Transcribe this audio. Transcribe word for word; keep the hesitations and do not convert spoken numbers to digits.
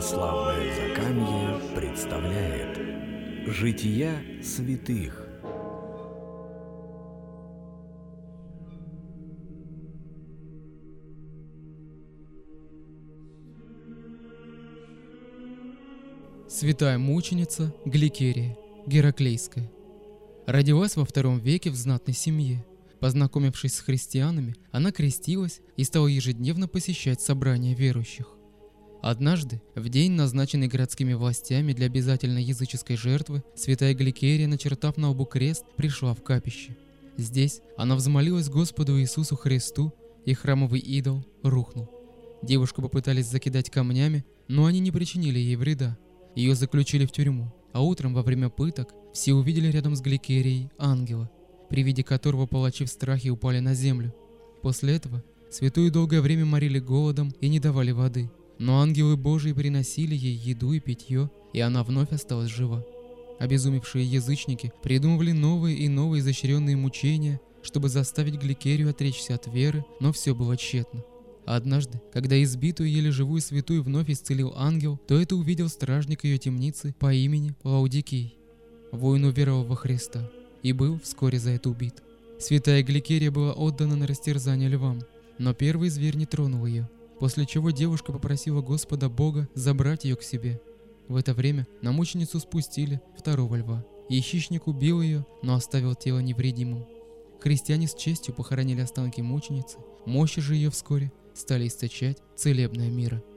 Православное Закамье представляет Жития святых. Святая мученица Гликерия, Гераклейская. Родилась во втором веке в знатной семье. Познакомившись с христианами, она крестилась и стала ежедневно посещать собрания верующих. Однажды, в день, назначенный городскими властями для обязательной языческой жертвы, святая Гликерия, начертав на лбу крест, пришла в капище. Здесь она взмолилась Господу Иисусу Христу, и храмовый идол рухнул. Девушку попытались закидать камнями, но они не причинили ей вреда. Ее заключили в тюрьму, а утром во время пыток все увидели рядом с Гликерией ангела, при виде которого палачи в страхе упали на землю. После этого святую долгое время морили голодом и не давали воды. Но ангелы Божии приносили ей еду и питье, и она вновь осталась жива. Обезумевшие язычники придумывали новые и новые изощренные мучения, чтобы заставить Гликерию отречься от веры, но все было тщетно. А однажды, когда избитую еле живую святую вновь исцелил ангел, то это увидел стражник ее темницы по имени Лаудикий. Воин уверовал во Христа и был вскоре за это убит. Святая Гликерия была отдана на растерзание львам, но первый зверь не тронул ее, после чего девушка попросила Господа Бога забрать ее к себе. В это время на мученицу спустили второго льва, и хищник убил ее, но оставил тело невредимым. Христиане с честью похоронили останки мученицы, мощи же ее вскоре стали источать целебное мира.